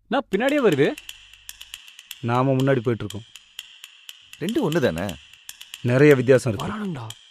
நான் பின்னாடியே வருது. நாம முன்னாடி போயிட்டு இருக்கோம். ரெண்டும் ஒன்று தானே? நிறைய வித்தியாசம் இருக்கு. வரானுங்கடா.